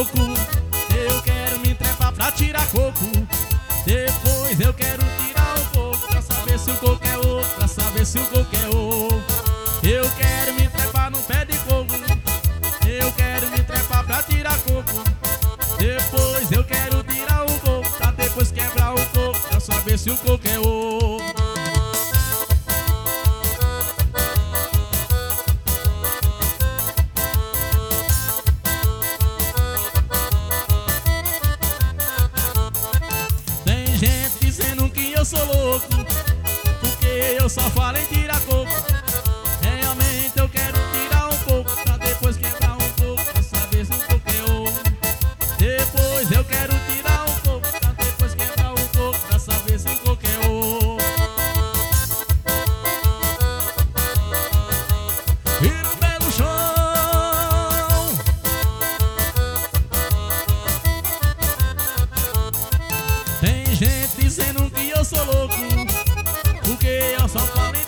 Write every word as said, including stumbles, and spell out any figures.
louco. Eu quero me trepar pra tirar coco. Depois eu quero tirar um coco pra saber se o coco é ouro, pra saber se o coco é ouro. Eu quero me trepar no pé de coco. Eu quero me trepar pra tirar coco. Depois eu quero tirar um coco pra depois quebrar o coco pra saber se o coco é ouro. Tem gente dizendo que eu sou louco porque eu só falo em tirar coco. Realmente eu quero tirar um coco pra depois quebrar um coco pra saber se o coco é ouro. Depois eu quero tirar um coco pra depois quebrar um coco pra saber se o coco é ouro. Vira o pé no chão. Tem gente dizendo que eu sou louco porque eu só falo em